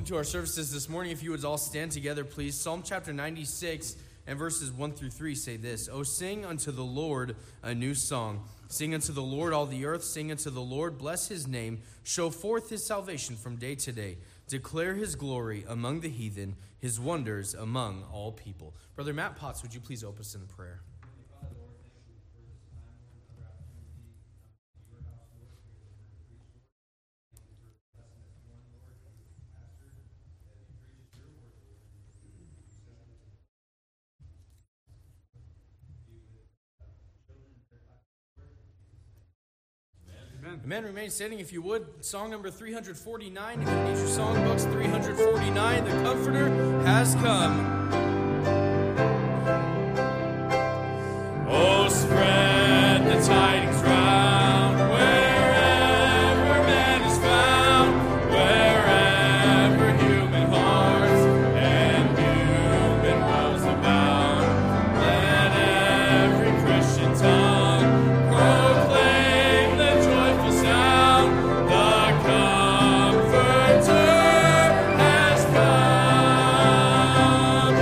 to our services this morning. If you would all stand together, please. Psalm chapter 96 and verses 1 through 3 say this: "O sing unto the Lord a new song. Sing unto the Lord all the earth. Sing unto the Lord, bless his name. Show forth his salvation from day to day. Declare his glory among the heathen, his wonders among all people." Brother Matt Potts, would you please open us in prayer? Amen. Remain standing if you would. Song number 349. If you need your songbooks, 349. The Comforter has come. Oh, spread the tidings round, wherever man is found, wherever human hearts and human wills abound. Let every Christian tongue proclaim the joyful sound. The Comforter has come.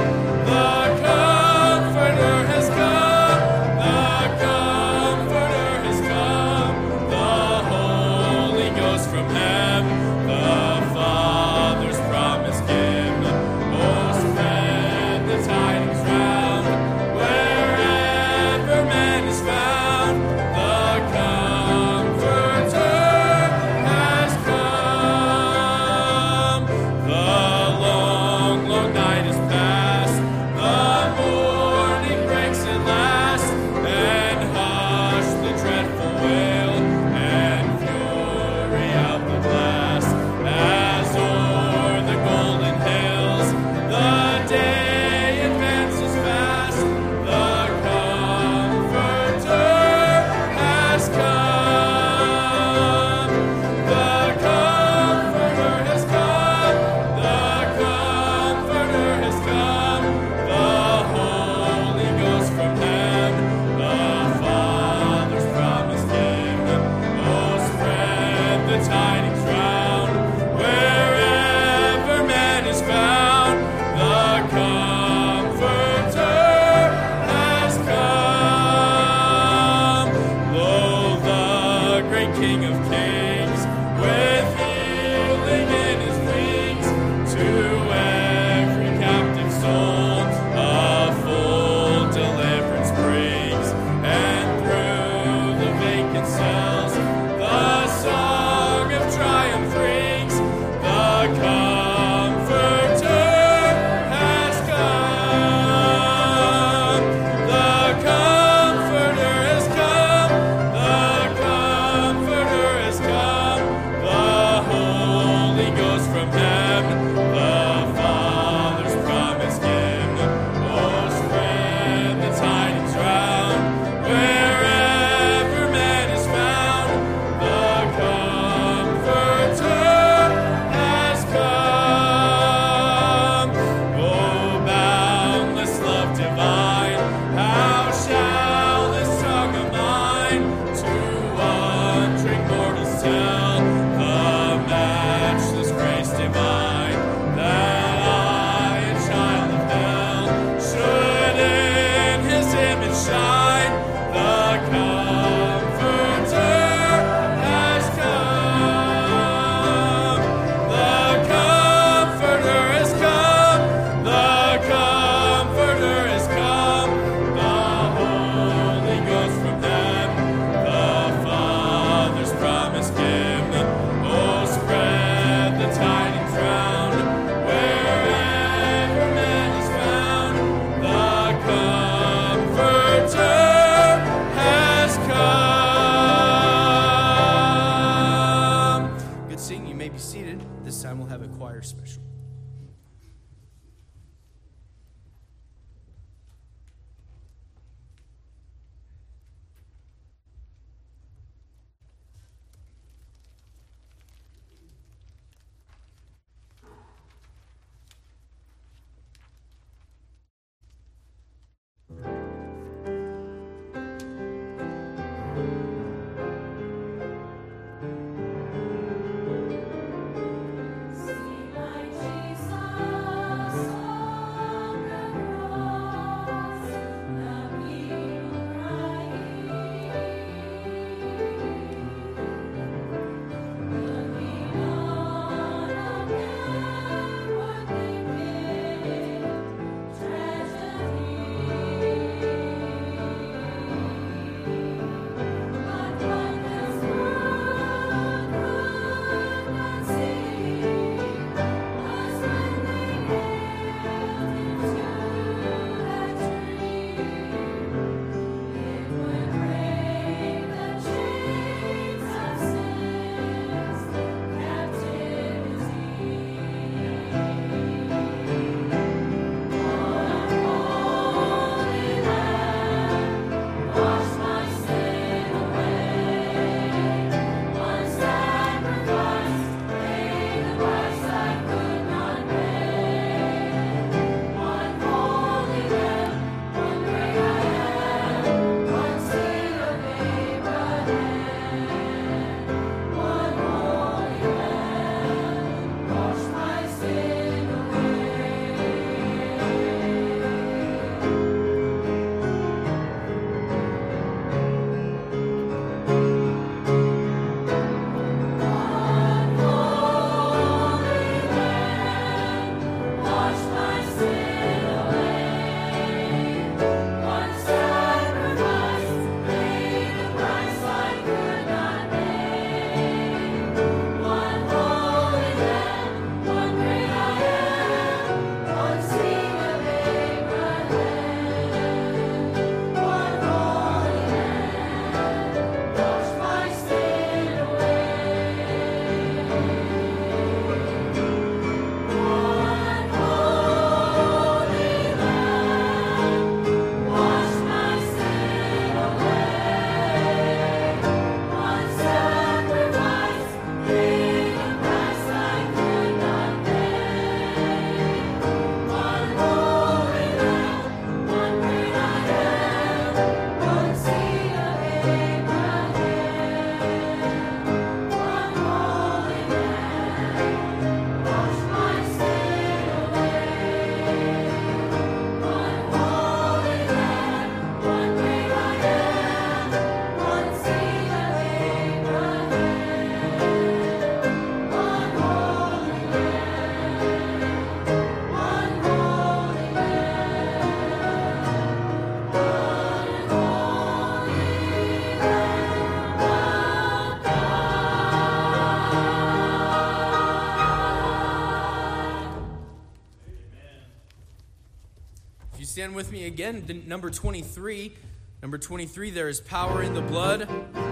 stand with me again, number 23. Number 23, there is power in the blood.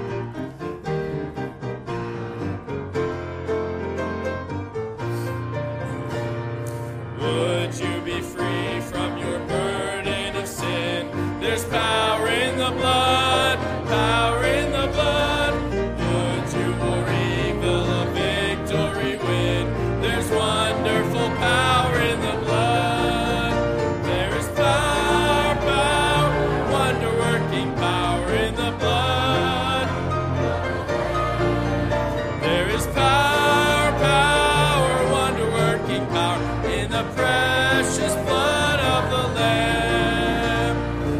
Would you be free from your burden of sin? There's power in the blood, power in the blood. Would you or evil a victory win? There's wonderful power in the blood. There is power, power, wonder-working power in the blood. There is power, power, wonder-working power in the precious blood of the Lamb.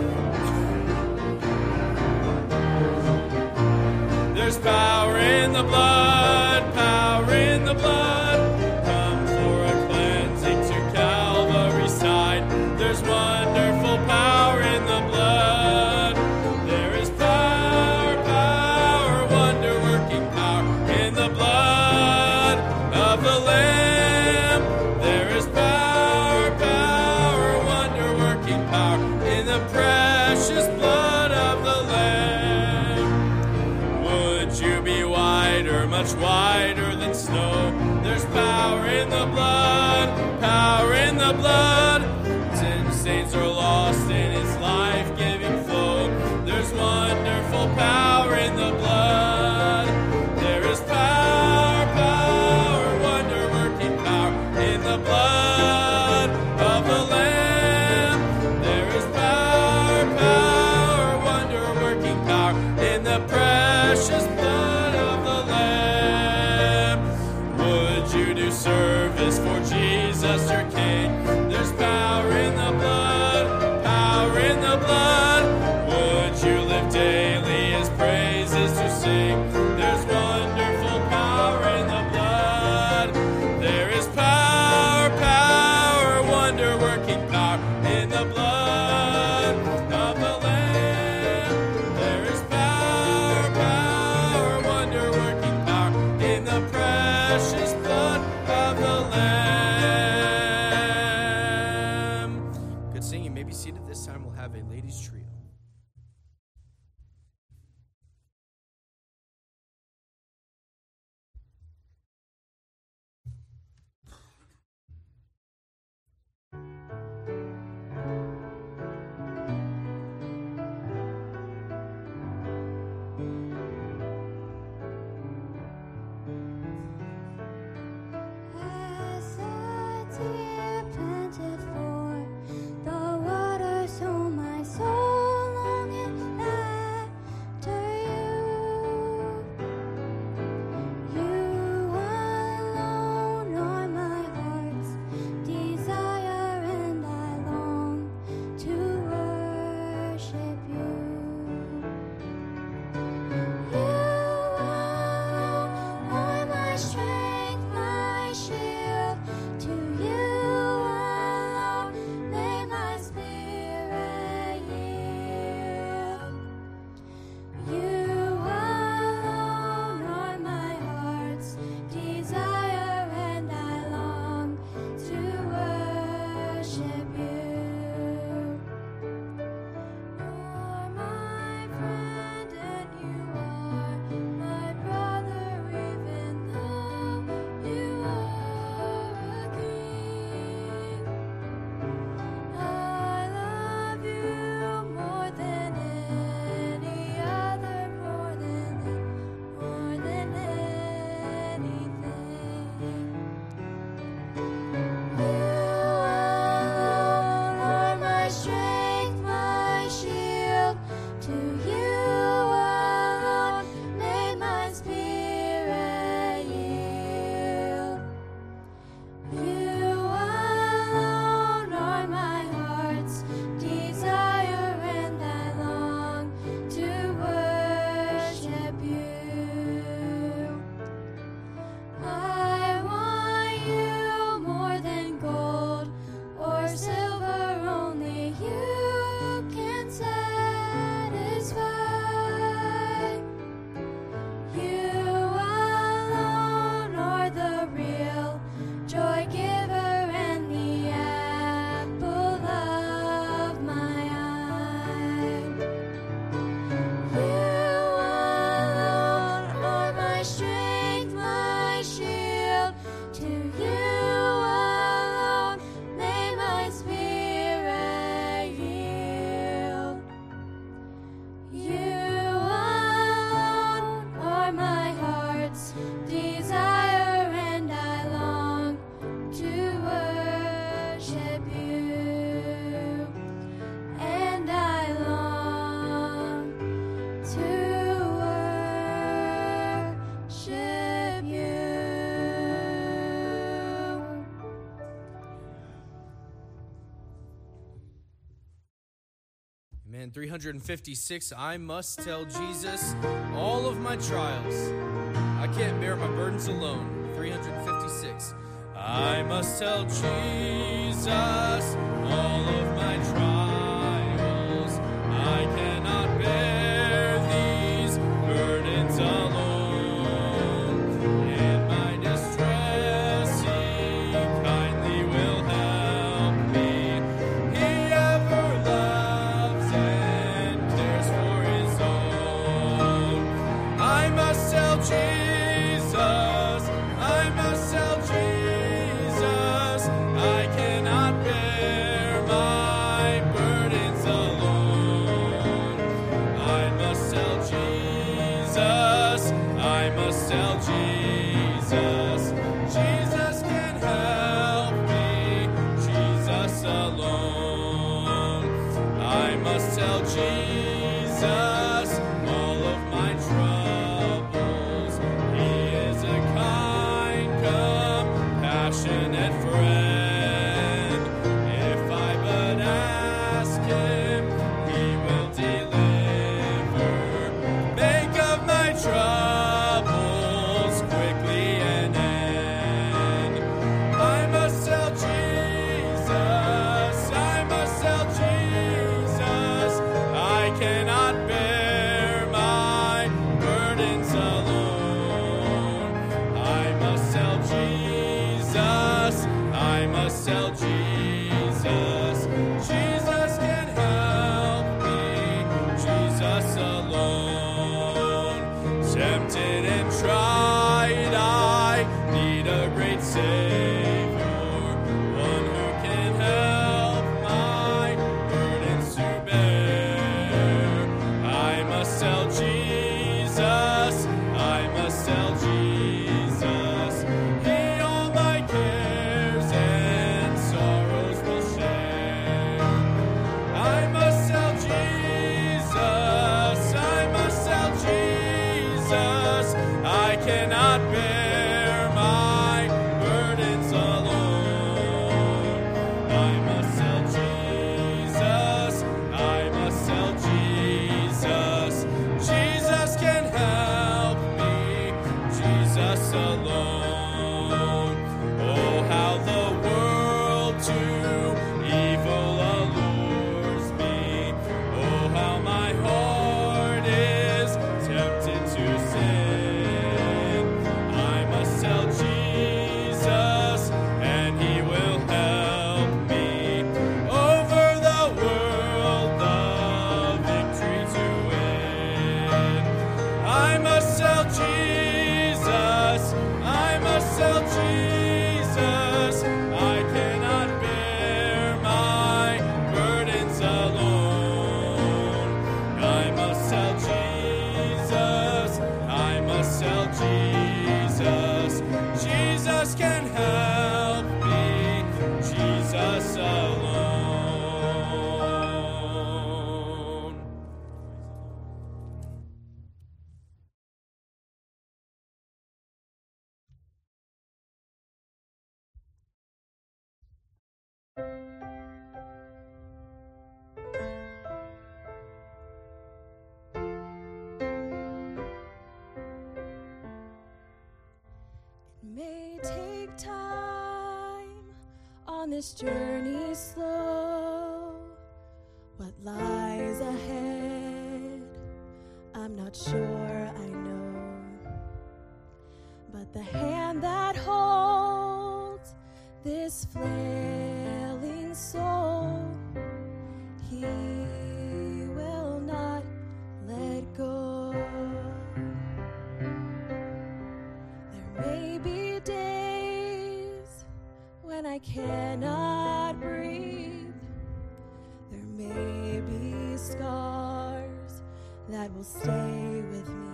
There's power in the blood, power in the blood. Come for a cleansing to Calvary's side. There's wonderful power in the blood. There is power, power, wonder-working power in the blood of the Lamb. There is power, power, wonder-working power in the precious blood of the Lamb. Would you be whiter, much whiter than snow? There's power in the blood, power in the blood. Sin stains are lost in its life-giving flow. There's wonderful power in the blood. There is power, power, wonder-working power in the blood of the Lamb. There is power, power, wonder-working power in the precious blood of the Lamb. Would you do service for Jesus your King? There's power in the blood, power in the blood. Would you live daily as praises to sing? There's wonderful power in the blood. There is power, power, wonder-working power in the blood of the Lamb. There is power, power, wonder-working power in the precious blood of the Lamb. Good singing. You may be seated. This time we'll have a ladies' trio. As a deer panteth for the water, so my soul Amen. 356, I must tell Jesus all of my trials. I can't bear my burdens alone. 356, I must tell Jesus all of my trials. I cannot bear these burdens alone. In my distress, He kindly will help me. He ever loves and cares for His own. I must tell Jesus, I must tell Jesus, I cannot bear my burdens alone. I must tell Jesus, I must tell Jesus, Jesus can help me, Jesus alone. I must tell Jesus all of my troubles. He is a kind, compassionate friend. If I but ask Him, He will deliver. Make of my troubles quickly an end. I must tell Jesus, I must tell Jesus, I cannot bear my burdens alone. I must tell Jesus, I must tell Jesus, Jesus can help me, Jesus alone. Tempted and tried, I need a great Savior, one who can help my burdens to bear. I must tell Jesus, I must tell Jesus, He all my cares and sorrows will share. I must tell Jesus, I must tell Jesus, I cannot bear my burdens alone. I must tell Jesus, I must tell Jesus, Jesus can help me, Jesus alone. Oh, how the world to evil allures me. Oh, how my heart is tempted to sin. I must tell Jesus, and He will help me. Over the world, the victory to win. I must tell Jesus, I must tell Jesus, I cannot bear my burdens alone. I must tell Jesus, I must tell Jesus, Jesus can help me, Jesus alone. May take time on this journey slow. What lies ahead, I'm not sure I know. But the hand that holds this flailing soul, He will not let go. There may be days when I cannot breathe. There may be scars that will stay with me.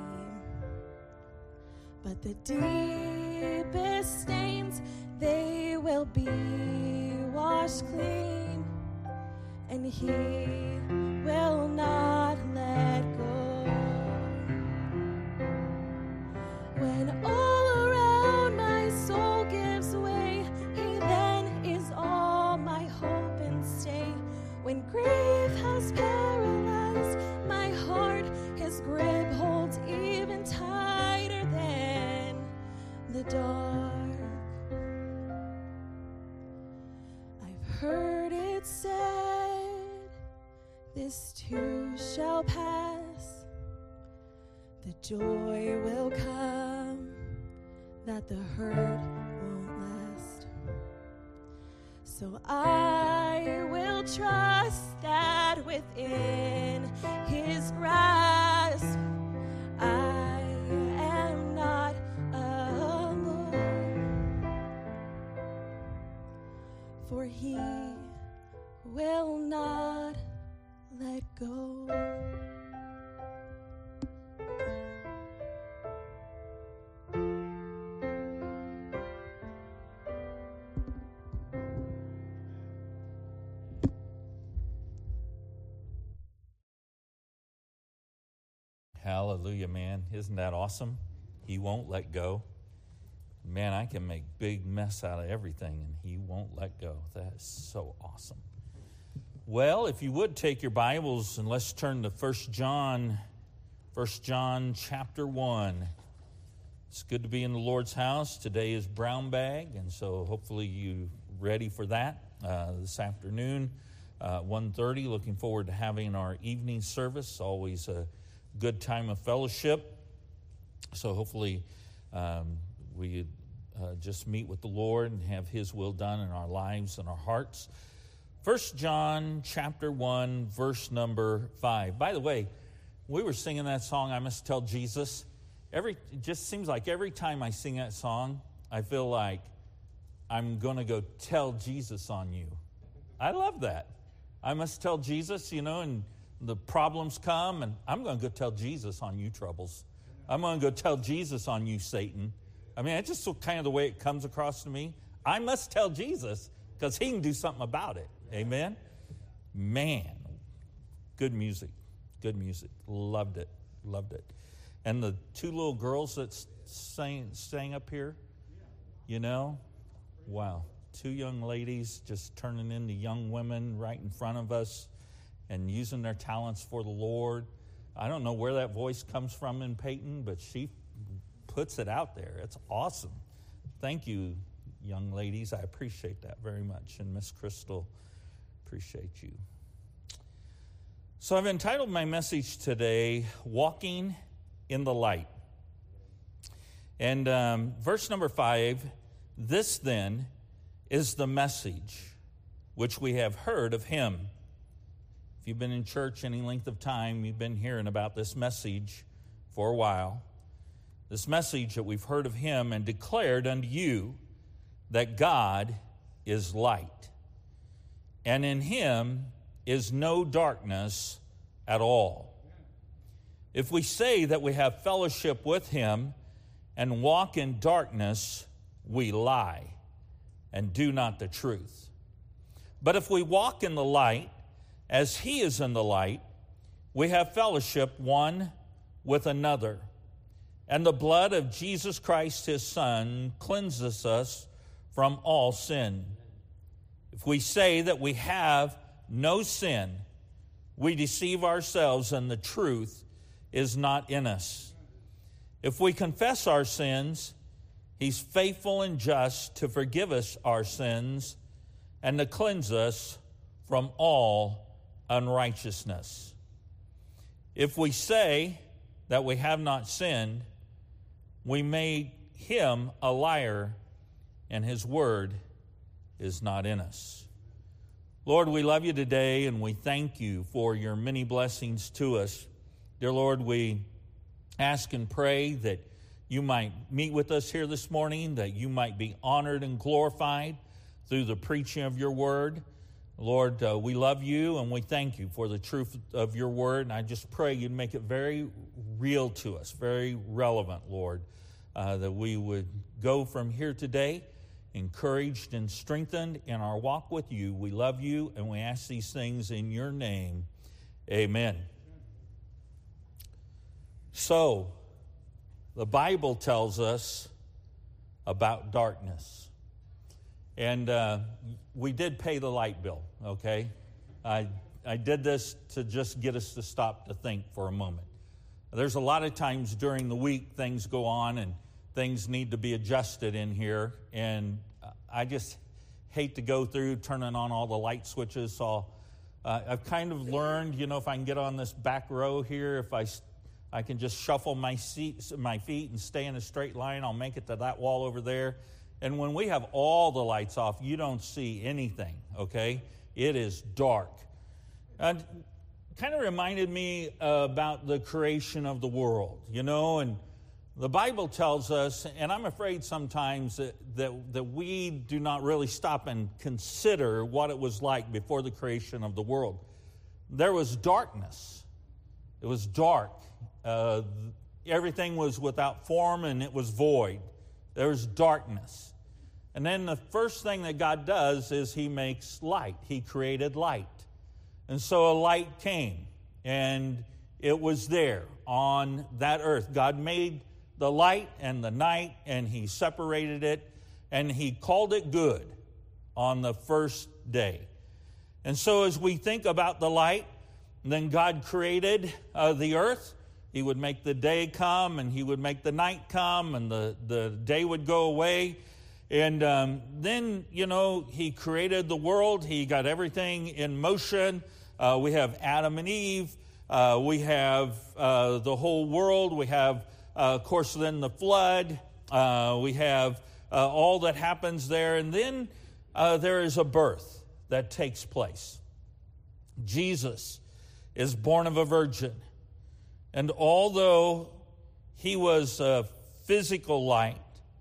But the deepest stains, they will be washed clean, and He will not let go. When all around my soul gives way, He then is all my hope and stay. When grief has paralyzed heard it said, this too shall pass. The joy will come that the hurt won't last. So I will trust that within his grasp I am not alone, for he will not let go. Hallelujah, man. Isn't that awesome? He won't let go. Man, I can make big mess out of everything, and he won't let go. That is so awesome. Well, if you would take your Bibles and let's turn to 1 John chapter 1. It's good to be in the Lord's house. Today is Brown Bag, and so hopefully you're ready for that this afternoon, 1:30. Looking forward to having our evening service. Always a good time of fellowship. So hopefully we just meet with the Lord and have his will done in our lives and our hearts. 1 John chapter 1, verse number 5. By the way, we were singing that song, I Must Tell Jesus. It just seems like every time I sing that song, I feel like I'm going to go tell Jesus on you. I love that. I must tell Jesus, and the problems come, and I'm going to go tell Jesus on you troubles. I'm going to go tell Jesus on you, Satan. I mean, it's just kind of the way it comes across to me. I must tell Jesus because he can do something about it. Amen? Man, good music. Loved it. And the two little girls that sang up here, wow. Two young ladies just turning into young women right in front of us and using their talents for the Lord. I don't know where that voice comes from in Peyton, but she puts it out there. It's awesome. Thank you, young ladies. I appreciate that very much. And Miss Crystal, appreciate you. So I've entitled my message today, Walking in the Light. And verse number 5, this then is the message which we have heard of him. If you've been in church any length of time, you've been hearing about this message for a while. This message that we've heard of him and declared unto you that God is light, and in him is no darkness at all. If we say that we have fellowship with him and walk in darkness, we lie and do not the truth. But if we walk in the light, as he is in the light, we have fellowship one with another. And the blood of Jesus Christ, his Son, cleanses us from all sin. If we say that we have no sin, we deceive ourselves and the truth is not in us. If we confess our sins, he's faithful and just to forgive us our sins and to cleanse us from all unrighteousness. If we say that we have not sinned, we make him a liar, and his word is not in us. Lord, we love you today, and we thank you for your many blessings to us. Dear Lord, we ask and pray that you might meet with us here this morning, that you might be honored and glorified through the preaching of your word. Lord, we love you and we thank you for the truth of your word. And I just pray you'd make it very real to us, very relevant, Lord, that we would go from here today encouraged and strengthened in our walk with you. We love you and we ask these things in your name. Amen. So, the Bible tells us about darkness. And we did pay the light bill, okay? I did this to just get us to stop to think for a moment. There's a lot of times during the week things go on and things need to be adjusted in here. And I just hate to go through turning on all the light switches. So I've kind of learned, if I can get on this back row here, if I can just shuffle my feet and stay in a straight line, I'll make it to that wall over there. And when we have all the lights off, you don't see anything, okay? It is dark. And kind of reminded me about the creation of the world, and the Bible tells us, and I'm afraid sometimes that we do not really stop and consider what it was like before the creation of the world. There was darkness. It was dark. Everything was without form and it was void. There was darkness. And then the first thing that God does is He makes light. He created light. And so a light came, and it was there on that earth. God made the light and the night, and He separated it, and He called it good on the first day. And so as we think about the light, then God created the earth. He would make the day come, and He would make the night come, and the day would go away. And then, He created the world. He got everything in motion. We have Adam and Eve. We have the whole world. We have, of course, then the flood. We have all that happens there. And then there is a birth that takes place. Jesus is born of a virgin. And although He was a physical light,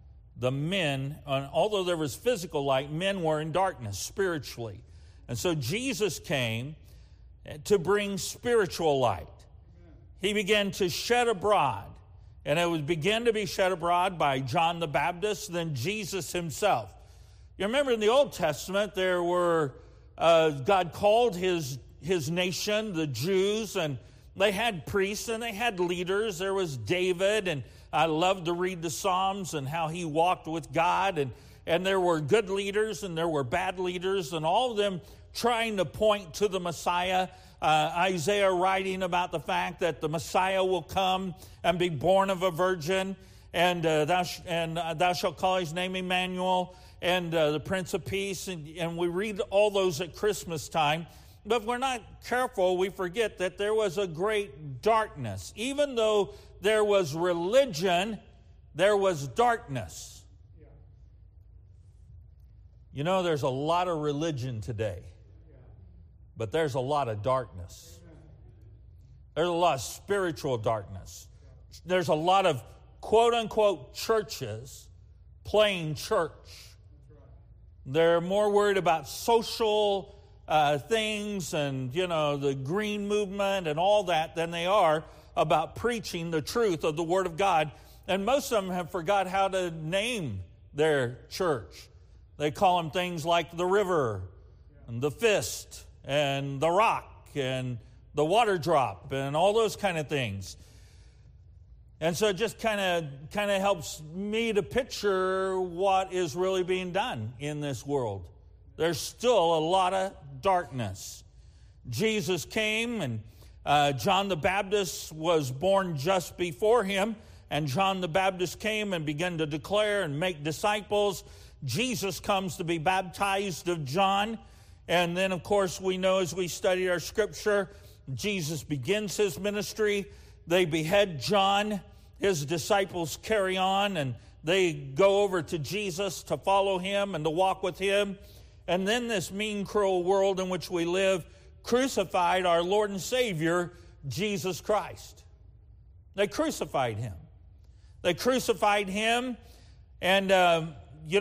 although there was physical light, men were in darkness spiritually. And so Jesus came to bring spiritual light. He began to shed abroad, and it would begin to be shed abroad by John the Baptist, then Jesus Himself. You remember in the Old Testament, there were, God called His nation, the Jews, and they had priests and they had leaders. There was David, and I love to read the Psalms and how he walked with God, and there were good leaders and there were bad leaders, and all of them trying to point to the Messiah. Isaiah writing about the fact that the Messiah will come and be born of a virgin, and thou shalt call His name Emmanuel, and the Prince of Peace, and we read all those at Christmas time. But if we're not careful, we forget that there was a great darkness. Even though there was religion, there was darkness. There's a lot of religion today, but there's a lot of darkness. There's a lot of spiritual darkness. There's a lot of quote-unquote churches playing church. They're more worried about social things and, the green movement and all that than they are about preaching the truth of the Word of God. And most of them have forgot how to name their church. They call them things like the river and the fist and the rock and the water drop and all those kind of things. And so it just kind of helps me to picture what is really being done in this world. There's still a lot of darkness. Jesus came, and John the Baptist was born just before Him, and John the Baptist came and began to declare and make disciples. Jesus comes to be baptized of John, and then, of course, we know as we study our Scripture, Jesus begins His ministry. They behead John. His disciples carry on, and they go over to Jesus to follow Him and to walk with Him. And then this mean, cruel world in which we live crucified our Lord and Savior, Jesus Christ. They crucified Him. They crucified Him, and,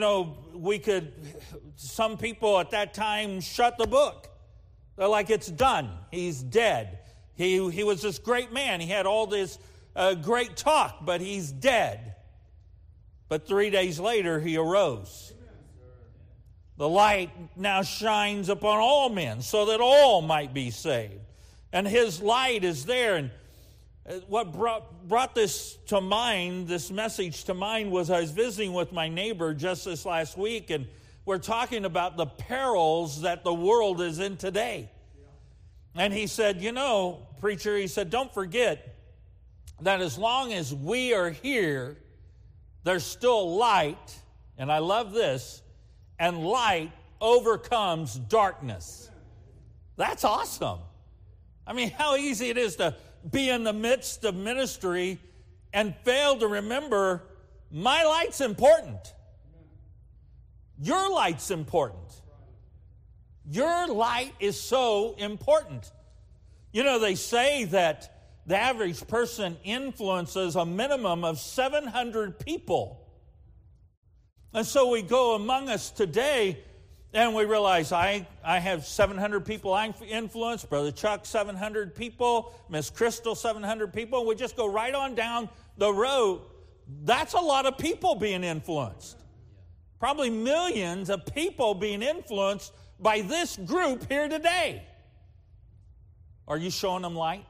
some people at that time shut the book. They're like, it's done. He's dead. He was this great man. He had all this great talk, but He's dead. But 3 days later, He arose. The light now shines upon all men so that all might be saved. And His light is there. And what brought this to mind, this message to mind, was I was visiting with my neighbor just this last week, and we're talking about the perils that the world is in today. And he said, preacher, he said, don't forget that as long as we are here, there's still light, and I love this, and light overcomes darkness. That's awesome. I mean, how easy it is to be in the midst of ministry and fail to remember my light's important. Your light's important. Your light is so important. You know, they say that the average person influences a minimum of 700 people. And so we go among us today and we realize I have 700 people I influence, Brother Chuck 700 people, Miss Crystal 700 people, and we just go right on down the road. That's a lot of people being influenced. Probably millions of people being influenced by this group here today. Are you showing them light?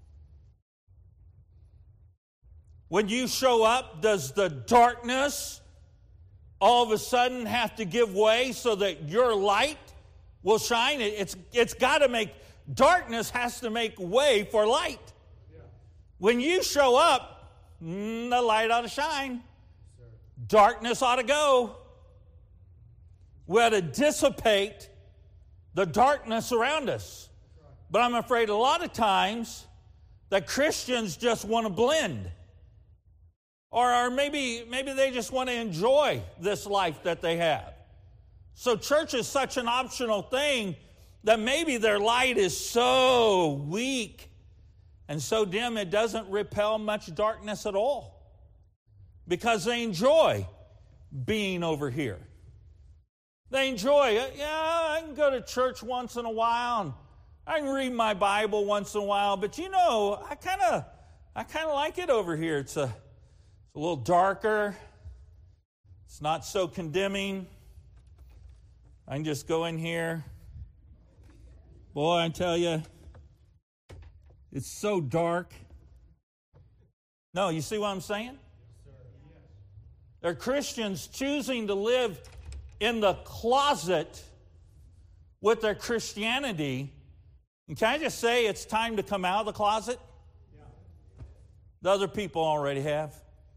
When you show up, does the darkness all of a sudden have to give way so that your light will shine? It's got to make, darkness has to make way for light. When you show up, the light ought to shine. Darkness ought to go. We ought to dissipate the darkness around us. But I'm afraid a lot of times that Christians just want to blend. Or maybe they just want to enjoy this life that they have. So church is such an optional thing that maybe their light is so weak and so dim it doesn't repel much darkness at all. Because they enjoy being over here. They enjoy it. Yeah, I can go to church once in a while and I can read my Bible once in a while, but you know, I kind of like it over here. It's a little darker. It's not so condemning. I can just go in here. Boy, I tell you, it's so dark. No, you see what I'm saying? There are Christians choosing to live in the closet with their Christianity. And can I just say it's time to come out of the closet? The other people already have.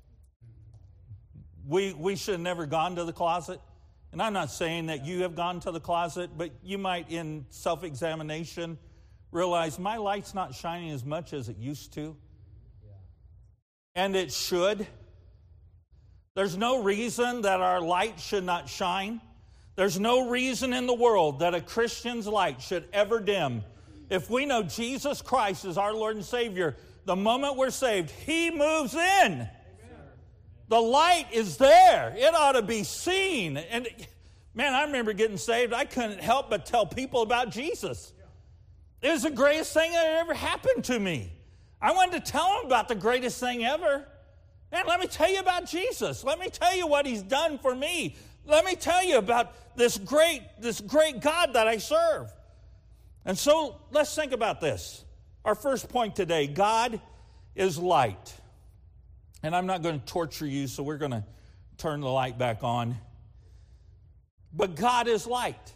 We should have never gone to the closet. And I'm not saying that you have gone to the closet, but you might, in self-examination, realize my light's not shining as much as it used to. And it should. There's no reason that our light should not shine. There's no reason in the world that a Christian's light should ever dim. If we know Jesus Christ is our Lord and Savior, the moment we're saved, He moves in. The light is there. It ought to be seen. And man, I remember getting saved. I couldn't help but tell people about Jesus. It was the greatest thing that ever happened to me. I wanted to tell them about the greatest thing ever. Man, let me tell you about Jesus. Let me tell you what He's done for me. Let me tell you about this great God that I serve. And so let's think about this. Our first point today, God is light. And I'm not going to torture you, so we're going to turn the light back on. But God is light.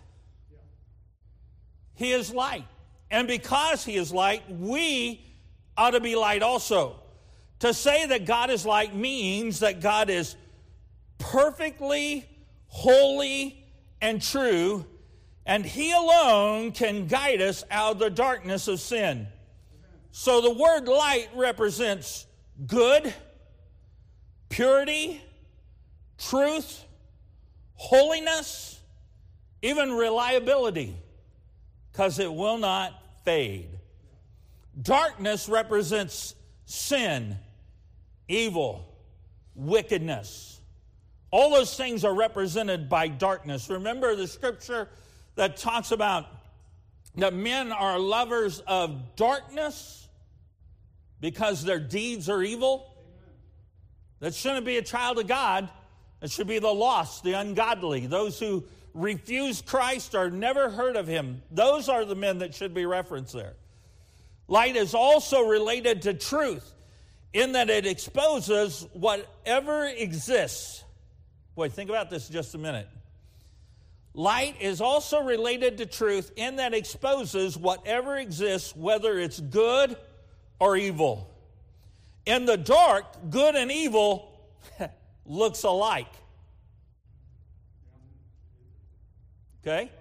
He is light. And because He is light, we ought to be light also. To say that God is light means that God is perfectly holy and true, and He alone can guide us out of the darkness of sin. So the word light represents good, purity, truth, holiness, even reliability, because it will not fade. Darkness represents sin, evil, wickedness. All those things are represented by darkness. Remember the scripture that talks about that men are lovers of darkness because their deeds are evil? That shouldn't be a child of God. It should be the lost, the ungodly, those who refuse Christ or never heard of Him. Those are the men that should be referenced there. Light is also related to truth in that it exposes whatever exists. Boy, think about this just a minute. Light is also related to truth in that it exposes whatever exists, whether it's good or evil. In the dark, good and evil looks alike. Okay?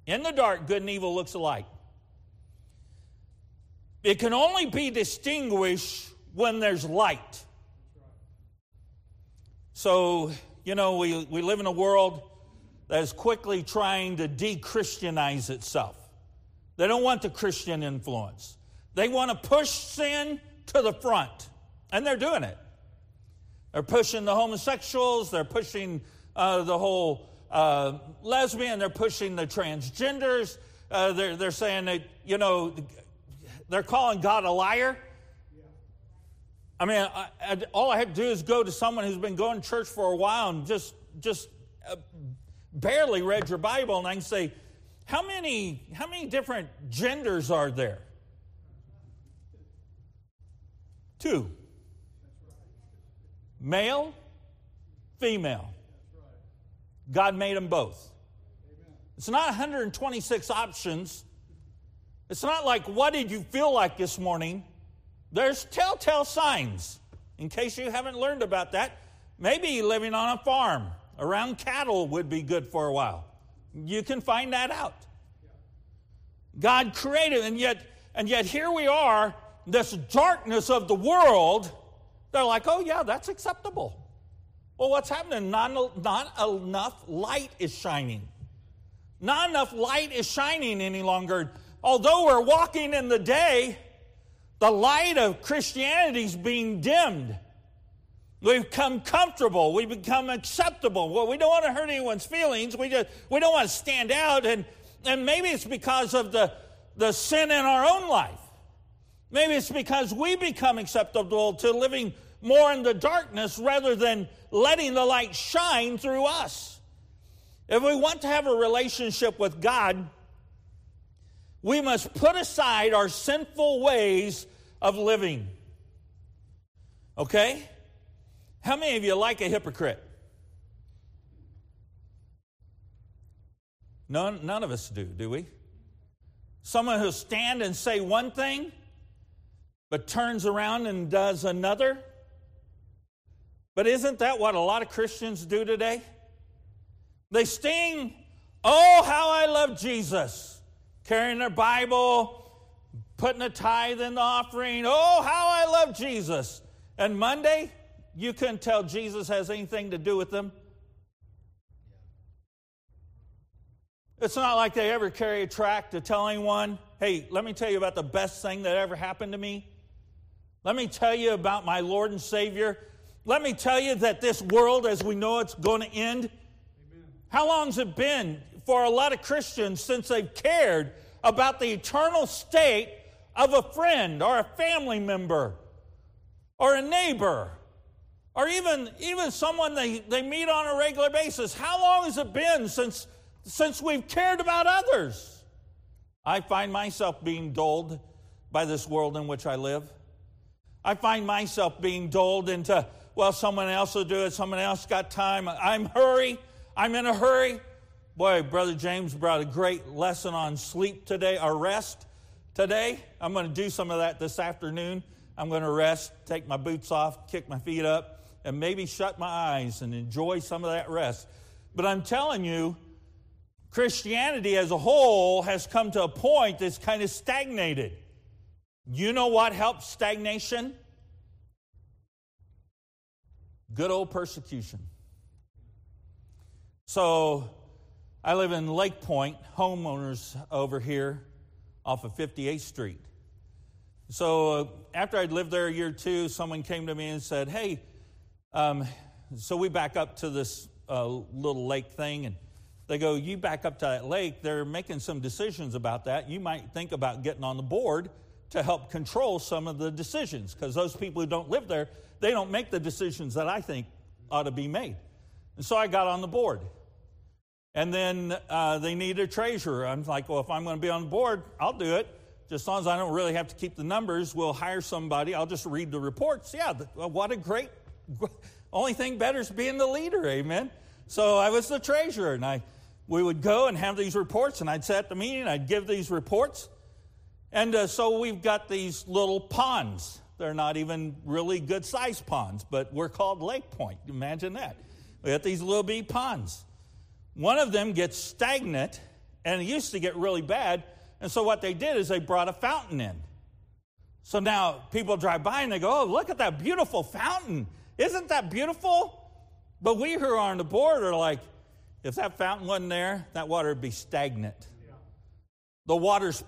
In the dark, good and evil looks alike. It can only be distinguished when there's light. So, we live in a world that is quickly trying to de-Christianize itself. They don't want the Christian influence. They want to push sin to the front, and they're doing it. They're pushing the homosexuals, they're pushing the whole lesbian, they're pushing the transgenders. They're saying that, they're calling God a liar. I mean, all I have to do is go to someone who's been going to church for a while and just barely read your Bible, and I can say, how many different genders are there? 2. Male, female. God made them both. It's not 126 options. It's not like, what did you feel like this morning? There's telltale signs. In case you haven't learned about that, maybe living on a farm around cattle would be good for a while. You can find that out. God created, and yet here we are, this darkness of the world. They're like, oh yeah, that's acceptable. Well, what's happening? Not enough light is shining. Not enough light is shining any longer. Although we're walking in the day, the light of Christianity is being dimmed. We've become comfortable. We've become acceptable. Well, we don't want to hurt anyone's feelings. We don't want to stand out. And maybe it's because of the sin in our own life. Maybe it's because we become acceptable to living more in the darkness rather than letting the light shine through us. If we want to have a relationship with God, we must put aside our sinful ways of living. Okay? How many of you like a hypocrite? None of us do we? Someone who'll stand and say one thing, but turns around and does another. But isn't that what a lot of Christians do today? They sing, "Oh, how I love Jesus," carrying their Bible, putting a tithe in the offering. "Oh, how I love Jesus." And Monday, you couldn't tell Jesus has anything to do with them. It's not like they ever carry a tract to tell anyone, "Hey, let me tell you about the best thing that ever happened to me. Let me tell you about my Lord and Savior. Let me tell you that this world as we know it's going to end." Amen. How long has it been for a lot of Christians since they've cared about the eternal state of a friend or a family member or a neighbor or even someone they meet on a regular basis? How long has it been since we've cared about others? I find myself being dulled by this world in which I live. I find myself being dulled into, well, someone else will do it. Someone else got time. I'm in a hurry. Boy, Brother James brought a great lesson on sleep today, or rest today. I'm going to do some of that this afternoon. I'm going to rest, take my boots off, kick my feet up, and maybe shut my eyes and enjoy some of that rest. But I'm telling you, Christianity as a whole has come to a point that's kind of stagnated. You know what helps stagnation? Good old persecution. So I live in Lake Point, homeowners over here off of 58th Street. So after I'd lived there a year or two, someone came to me and said, "Hey," so we back up to this little lake thing, and they go, "You back up to that lake, they're making some decisions about that. You might think about getting on the board to help control some of the decisions, because those people who don't live there, they don't make the decisions that I think ought to be made." And so I got on the board. And then they need a treasurer. I'm like, well, if I'm going to be on the board, I'll do it. Just as long as I don't really have to keep the numbers, we'll hire somebody. I'll just read the reports. Yeah, what a great, only thing better is being the leader, amen? So I was the treasurer, and we would go and have these reports, and I'd sit at the meeting, I'd give these reports. And so we've got these little ponds. They're not even really good-sized ponds, but we're called Lake Point. Imagine that. We got these little bitty ponds. One of them gets stagnant, And it used to get really bad. And so what they did is they brought a fountain in. So now people drive by and they go, oh, look at that beautiful fountain. Isn't that beautiful? But we who are on the board are like, if that fountain wasn't there, that water would be stagnant. Yeah. The water's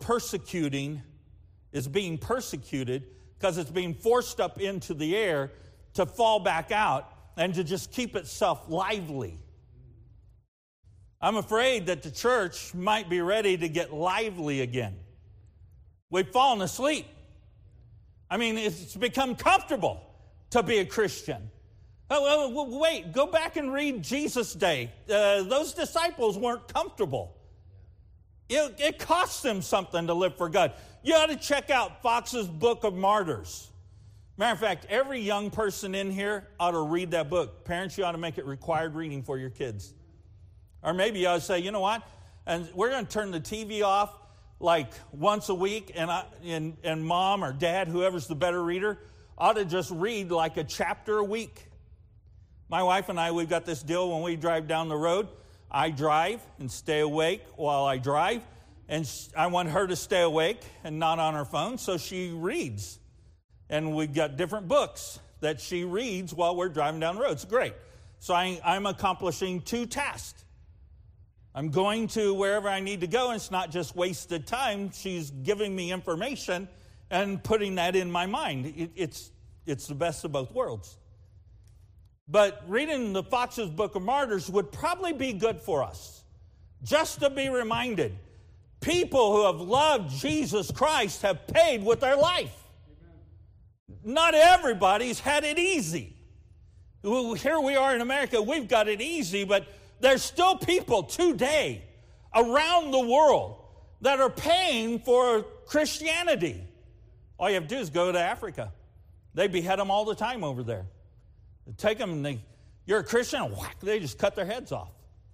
being persecuted because it's being forced up into the air to fall back out and to just keep itself lively. I'm afraid that the church might be ready to get lively again. We've fallen asleep. I mean, it's become comfortable to be a Christian. Oh, wait, go back and read Jesus' day. Those disciples weren't comfortable. It cost them something to live for God. You ought to check out Fox's Book of Martyrs. Matter of fact, every young person in here ought to read that book. Parents, you ought to make it required reading for your kids. Or maybe you ought to say, you know what? And we're going to turn the TV off like once a week, and mom or dad, whoever's the better reader, ought to just read like a chapter a week. My wife and I, we've got this deal when we drive down the road. I drive and stay awake while I drive, and I want her to stay awake and not on her phone, so she reads. And we've got different books that she reads while we're driving down the road. It's great. So I'm accomplishing 2 tasks. I'm going to wherever I need to go, and it's not just wasted time. She's giving me information and putting that in my mind. It's the best of both worlds. But reading the Fox's Book of Martyrs would probably be good for us, just to be reminded. People who have loved Jesus Christ have paid with their life. Amen. Not everybody's had it easy. Here we are in America, we've got it easy, but there's still people today around the world that are paying for Christianity. All you have to do is go to Africa. They behead them all the time over there. They take them and you're a Christian, and whack, they just cut their heads off.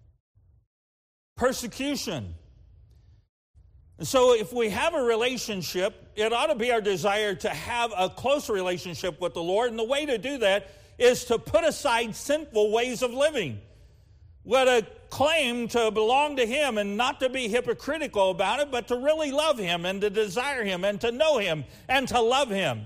Persecution. And so if we have a relationship, it ought to be our desire to have a close relationship with the Lord. And the way to do that is to put aside sinful ways of living. What a claim to belong to Him and not to be hypocritical about it, but to really love Him and to desire Him and to know Him and to love Him.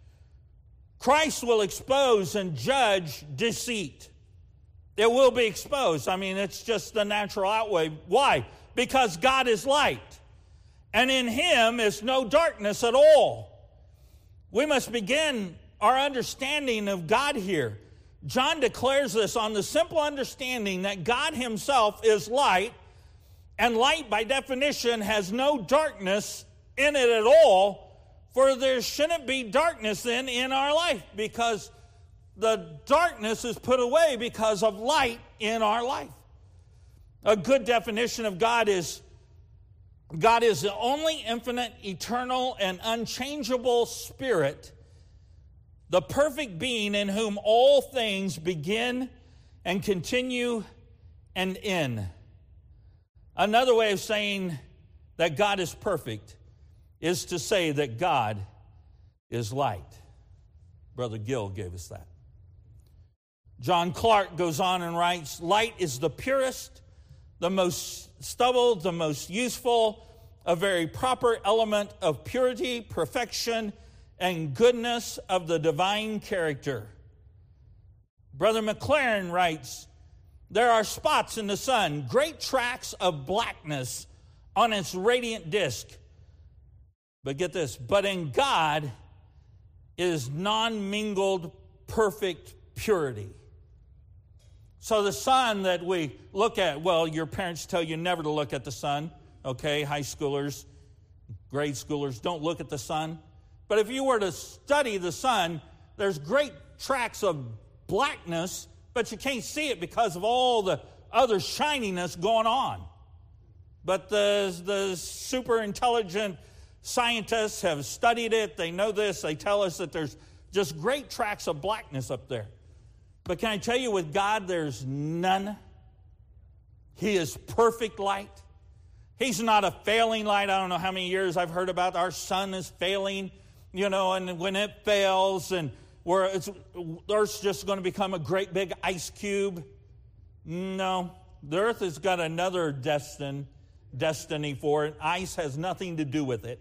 Christ will expose and judge deceit. It will be exposed. I mean, it's just the natural outway. Why? Because God is light, and in Him is no darkness at all. We must begin our understanding of God here. John declares this on the simple understanding that God Himself is light, and light by definition has no darkness in it at all, for there shouldn't be darkness then in our life, because the darkness is put away because of light in our life. A good definition of God is the only infinite, eternal, and unchangeable Spirit, the perfect being in whom all things begin and continue and end. Another way of saying that God is perfect is to say that God is light. Brother Gill gave us that. John Clark goes on and writes, light is the purest, the most stubble, the most useful, a very proper element of purity, perfection, and goodness of the divine character. Brother McLaren writes, there are spots in the sun, great tracts of blackness on its radiant disk. But get this, but in God is non-mingled perfect purity. So the sun that we look at, well, your parents tell you never to look at the sun, okay? High schoolers, grade schoolers, don't look at the sun. But if you were to study the sun, there's great tracts of blackness, but you can't see it because of all the other shininess going on. But the super intelligent scientists have studied it. They know this. They tell us that there's just great tracts of blackness up there. But can I tell you, with God, there's none. He is perfect light. He's not a failing light. I don't know how many years I've heard about our sun is failing, and when it fails and Earth's just going to become a great big ice cube. No, the Earth has got another destiny, destiny for it. Ice has nothing to do with it.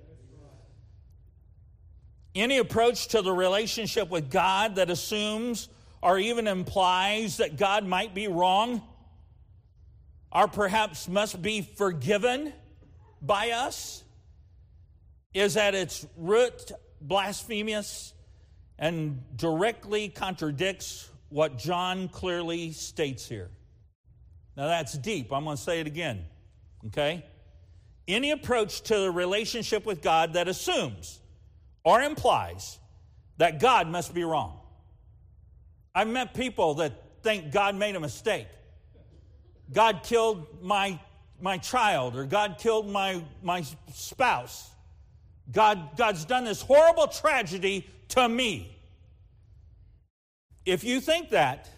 Any approach to the relationship with God that assumes or even implies that God might be wrong or perhaps must be forgiven by us is at its root blasphemous and directly contradicts what John clearly states here. Now that's deep. I'm going to say it again. Okay? Any approach to the relationship with God that assumes or implies that God must be wrong. I've met people that think God made a mistake. God killed my child, or God killed my spouse. God's done this horrible tragedy to me. If you think that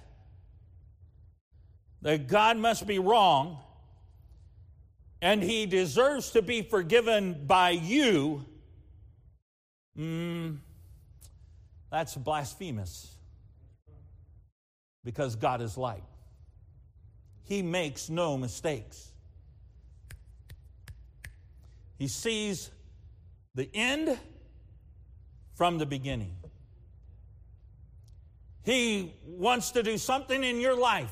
God must be wrong and he deserves to be forgiven by you, that's blasphemous. Because God is light. He makes no mistakes. He sees the end from the beginning. He wants to do something in your life.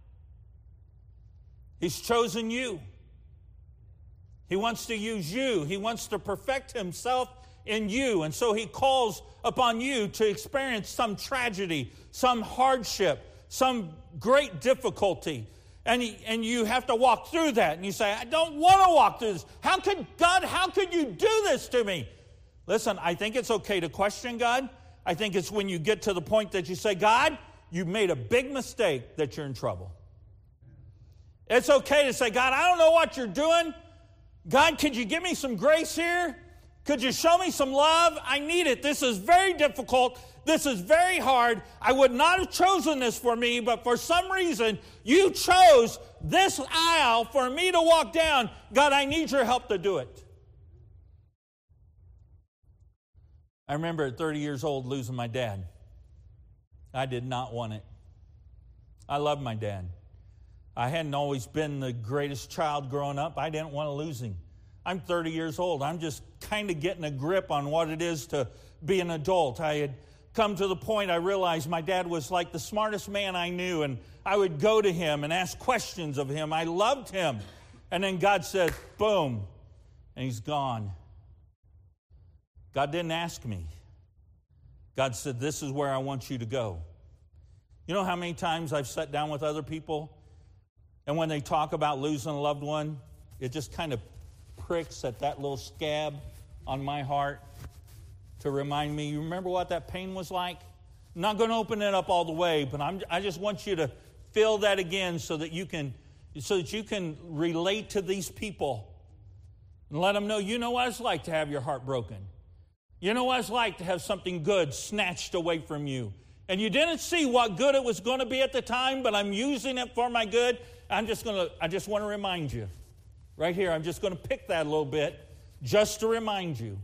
He's chosen you. He wants to use you. He wants to perfect himself in you. And so he calls upon you to experience some tragedy, some hardship, some great difficulty. And you have to walk through that. And you say, I don't want to walk through this. How could you do this to me? Listen, I think it's okay to question God. I think it's when you get to the point that you say, God, you've made a big mistake that you're in trouble. It's okay to say, God, I don't know what you're doing. God, could you give me some grace here? Could you show me some love? I need it. This is very difficult. This is very hard. I would not have chosen this for me, but for some reason, you chose this aisle for me to walk down. God, I need your help to do it. I remember at 30 years old losing my dad. I did not want it. I loved my dad. I hadn't always been the greatest child growing up. I didn't want to lose him. I'm 30 years old. I'm just kind of getting a grip on what it is to be an adult. I had come to the point I realized my dad was like the smartest man I knew, and I would go to him and ask questions of him. I loved him. And then God said, boom, and he's gone. God didn't ask me. God said, this is where I want you to go. You know how many times I've sat down with other people, and when they talk about losing a loved one, it just kind of pricks at that little scab on my heart to remind me, you remember what that pain was like? I'm not going to open it up all the way, but I just want you to feel that again so that you can relate to these people and let them know, you know what it's like to have your heart broken. You know what it's like to have something good snatched away from you. And you didn't see what good it was going to be at the time, but I'm using it for my good. I just want to remind you. Right here, I'm just going to pick that a little bit just to remind you.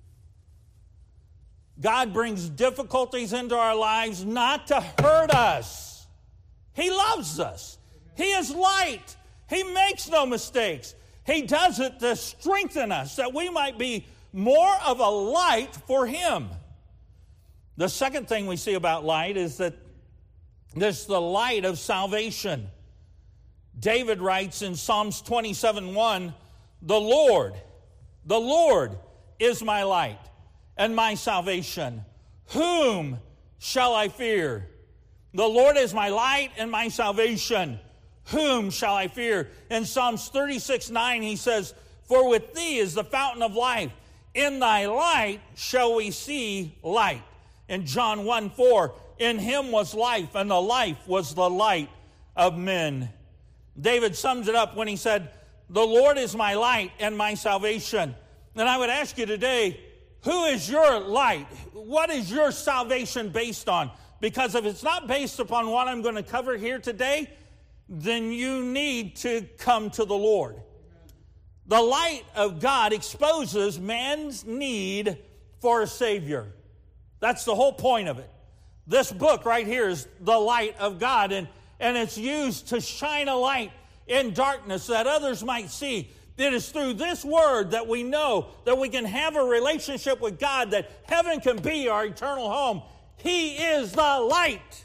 God brings difficulties into our lives not to hurt us. He loves us. He is light. He makes no mistakes. He does it to strengthen us, that we might be more of a light for Him. The second thing we see about light is that there's the light of salvation. David writes in Psalms 27:1, the Lord is my light and my salvation. Whom shall I fear? The Lord is my light and my salvation. Whom shall I fear? In Psalms 36:9 he says, for with thee is the fountain of life. In thy light shall we see light. In John 1:4, in him was life, and the life was the light of men. David sums it up when he said, the Lord is my light and my salvation. And I would ask you today, who is your light? What is your salvation based on? Because if it's not based upon what I'm going to cover here today, then you need to come to the Lord. The light of God exposes man's need for a Savior. That's the whole point of it. This book right here is the light of God, and it's used to shine a light in darkness that others might see. It is through this word that we know that we can have a relationship with God, that heaven can be our eternal home. He is the light.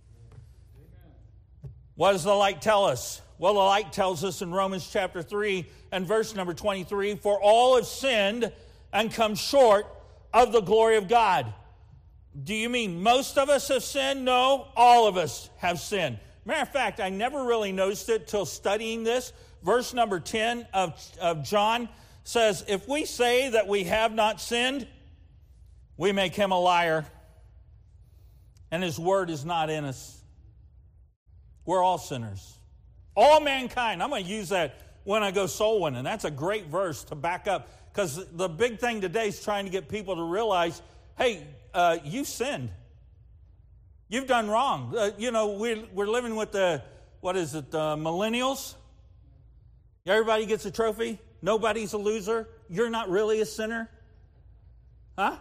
What does the light tell us? Well, the light tells us in Romans chapter 3 and verse number 23, for all have sinned and come short of the glory of God. Do you mean most of us have sinned? No, all of us have sinned. Matter of fact, I never really noticed it till studying this. Verse number 10 of John says, if we say that we have not sinned, we make him a liar, and his word is not in us. We're all sinners. All mankind. I'm going to use that when I go soul winning. That's a great verse to back up, because the big thing today is trying to get people to realize, hey, you sinned. You've done wrong. We're living with the millennials. Everybody gets a trophy. Nobody's a loser. You're not really a sinner. Huh?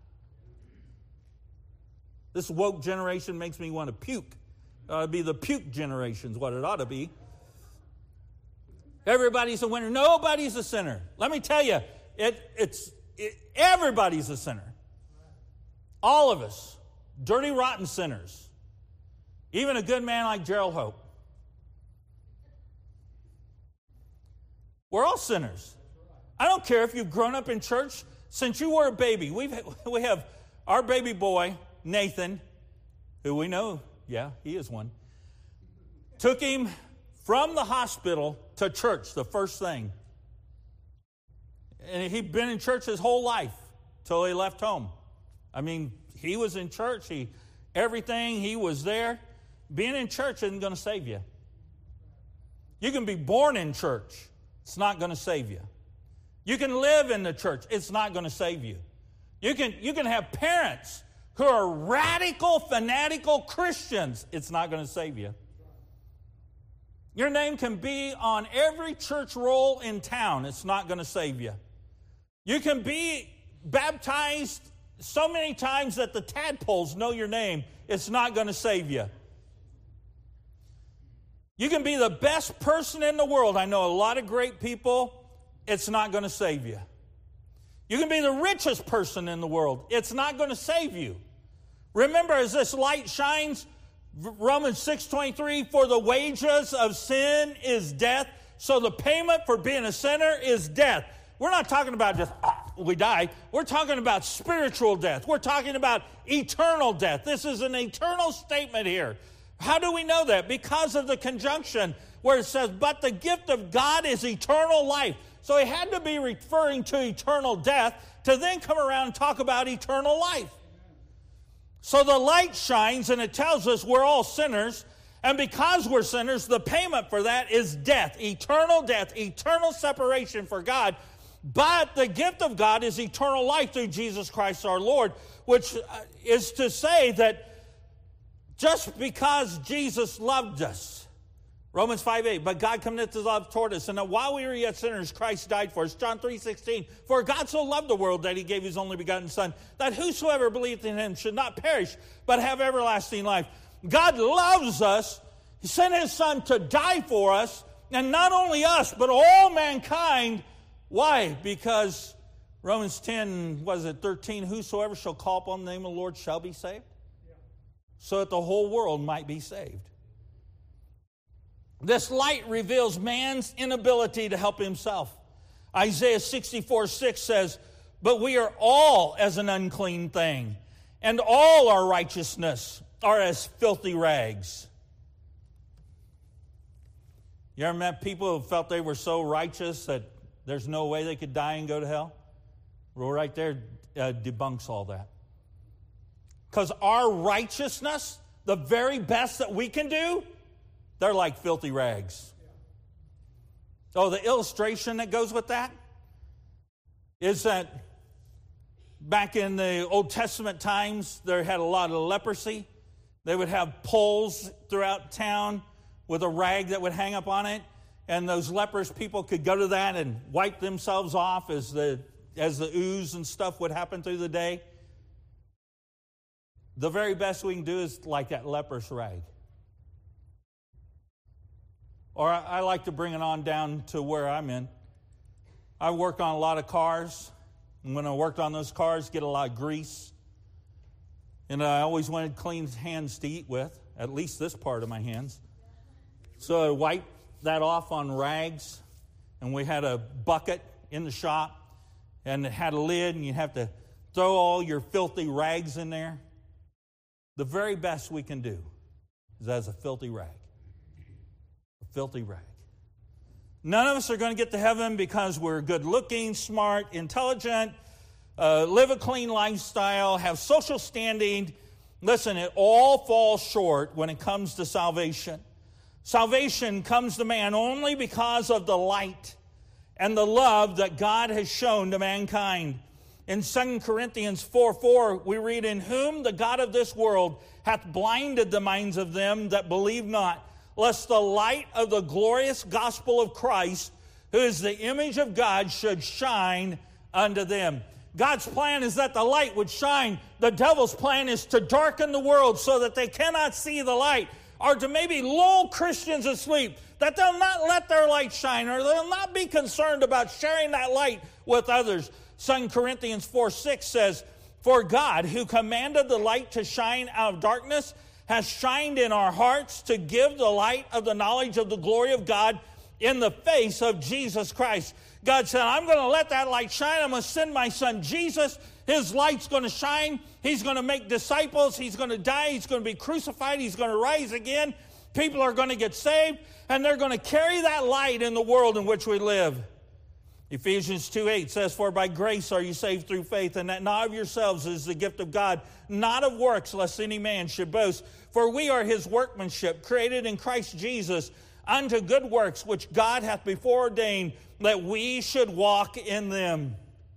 This woke generation makes me want to puke. It'd be the puke generation is what it ought to be. Everybody's a winner. Nobody's a sinner. Let me tell you, everybody's a sinner. All of us. Dirty, rotten sinners. Even a good man like Gerald Hope. We're all sinners. I don't care if you've grown up in church since you were a baby. We have our baby boy, Nathan, who we know, yeah, he is one, took him from the hospital to church, the first thing. And he'd been in church his whole life till he left home. I mean, he was in church. Everything, he was there. Being in church isn't going to save you. You can be born in church. It's not going to save you. You can live in the church. It's not going to save you. You can have parents who are radical, fanatical Christians. It's not going to save you. Your name can be on every church roll in town. It's not going to save you. You can be baptized so many times that the tadpoles know your name. It's not going to save you. You can be the best person in the world. I know a lot of great people. It's not going to save you. You can be the richest person in the world. It's not going to save you. Remember, as this light shines, Romans 6:23, for the wages of sin is death. So the payment for being a sinner is death. We're not talking about just we die. We're talking about spiritual death. We're talking about eternal death. This is an eternal statement here. How do we know that? Because of the conjunction where it says, but the gift of God is eternal life. So he had to be referring to eternal death to then come around and talk about eternal life. So the light shines and it tells us we're all sinners. And because we're sinners, the payment for that is death, eternal separation for God. But the gift of God is eternal life through Jesus Christ our Lord, which is to say that just because Jesus loved us, Romans 5:8, but God commendeth his love toward us, and that while we were yet sinners, Christ died for us. John 3:16, for God so loved the world that he gave his only begotten Son, that whosoever believeth in him should not perish, but have everlasting life. God loves us. He sent his Son to die for us, and not only us, but all mankind. Why? Because Romans 13, whosoever shall call upon the name of the Lord shall be saved. So that the whole world might be saved. This light reveals man's inability to help himself. Isaiah 64:6 says, but we are all as an unclean thing, and all our righteousness are as filthy rags. You ever met people who felt they were so righteous that there's no way they could die and go to hell? Well, right there debunks all that. Because our righteousness, the very best that we can do, they're like filthy rags. Oh, the illustration that goes with that is that back in the Old Testament times, they had a lot of leprosy. They would have poles throughout town with a rag that would hang up on it, and those leprous people could go to that and wipe themselves off as the ooze and stuff would happen through the day. The very best we can do is like that leprous rag. Or I like to bring it on down to where I'm in. I work on a lot of cars. And when I worked on those cars, get a lot of grease. And I always wanted clean hands to eat with, at least this part of my hands. So I wiped that off on rags, and we had a bucket in the shop, and it had a lid, and you have to throw all your filthy rags in there. The very best we can do is as a filthy rag. A filthy rag. None of us are going to get to heaven because we're good-looking, smart, intelligent, live a clean lifestyle, have social standing. Listen, it all falls short when it comes to salvation. Salvation comes to man only because of the light and the love that God has shown to mankind. In 2 Corinthians 4:4, we read, "In whom the God of this world hath blinded the minds of them that believe not, lest the light of the glorious gospel of Christ, who is the image of God, should shine unto them." God's plan is that the light would shine. The devil's plan is to darken the world so that they cannot see the light, or to maybe lull Christians asleep, that they'll not let their light shine, or they'll not be concerned about sharing that light with others. 2 Corinthians 4:6 says, "For God, who commanded the light to shine out of darkness, has shined in our hearts to give the light of the knowledge of the glory of God in the face of Jesus Christ." God said, I'm going to let that light shine. I'm going to send my son Jesus. His light's going to shine. He's going to make disciples. He's going to die. He's going to be crucified. He's going to rise again. People are going to get saved, and they're going to carry that light in the world in which we live. Ephesians 2:8 says, "For by grace are you saved through faith, and that not of yourselves is the gift of God, not of works, lest any man should boast. For we are his workmanship, created in Christ Jesus, unto good works, which God hath before ordained, that we should walk in them."